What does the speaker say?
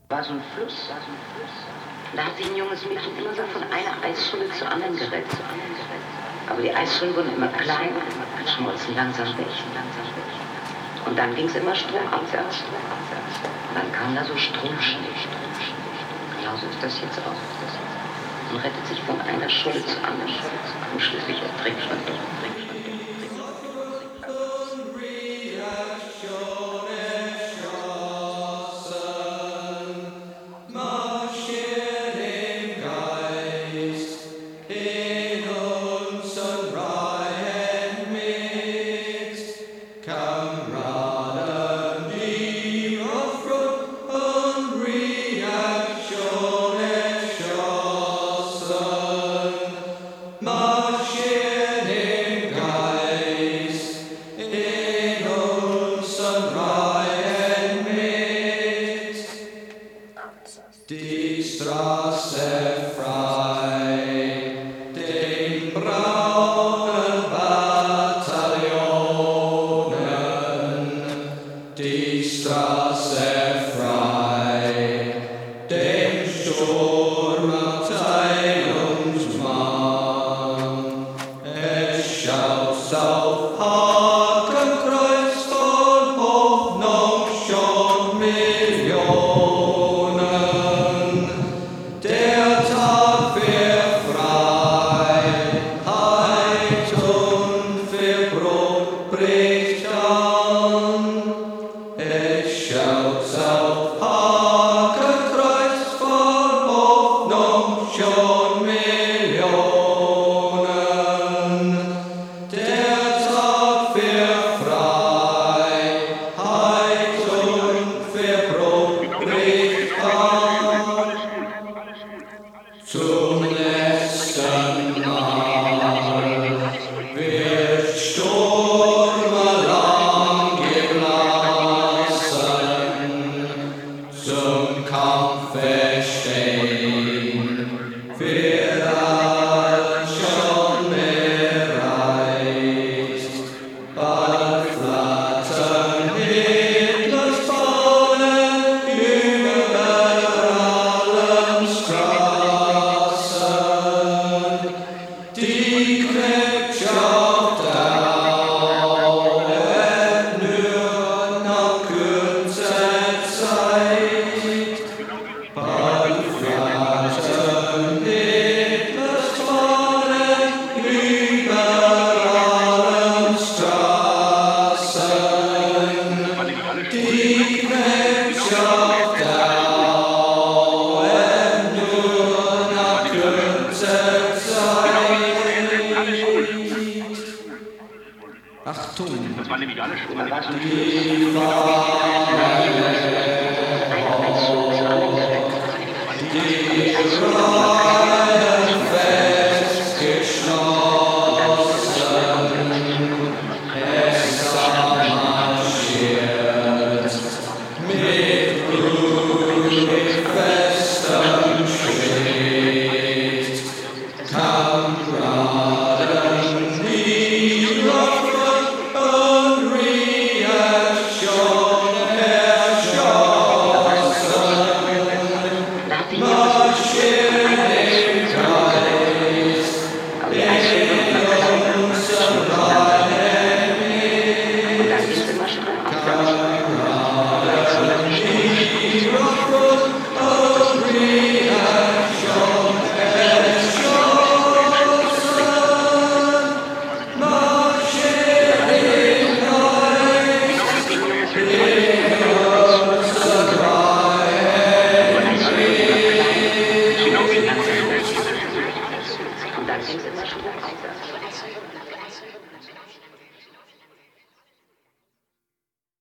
War so ein Fluss. Da hat sich ein junges Mädchen immer so von einer Eisscholle zur anderen gerettet. Aber die Eisschollen wurden immer kleiner und schmolzen langsam weg. Und dann ging es immer stromabwärts. Und dann kam da so Stromschnee. Genauso ist das jetzt auch. Man rettet sich von einer Scholle zur anderen und schließlich ertrinkt man doch. Die Straße frei, den braunen Bataillonen. Die Straße frei, dem Sturmabteilungsmann. Es schaut auf Hakenkreuz von Hoffnung schon Millionen. Der Tag für Freiheit und für Brot bricht an. Es schaut auf Hakenkreuz von Hoffnung schon Millionen. Der Tag für Freiheit und für Brot bricht an. Zum letzten Mal wird Sturmalarm geblasen, zum Kampfe stehen, wird alles schon erreicht. Bald flattern Hitlers Fahnen über allen Straßen. Die Knechtschaft dauert nur noch kurze Zeit. Bald flattern Hitlers Fahnen über allen Straßen. Die Knechtschaft dauert nur noch kurze Zeit. Achtung! Das waren nämlich alle Schulen. Die Fahne, die Reihen festgeschlossen, es marschiert mit ruhig festem Schritt. Kameraden, die Waffen und Reaktion erschossen, marschieren im Kreis, in unseren Reihen mit. Kameraden, die Waffen und Reaktion erschossen, marschieren im Kreis, in unseren Reihen mit. Und dann ging es immer stromabwärts.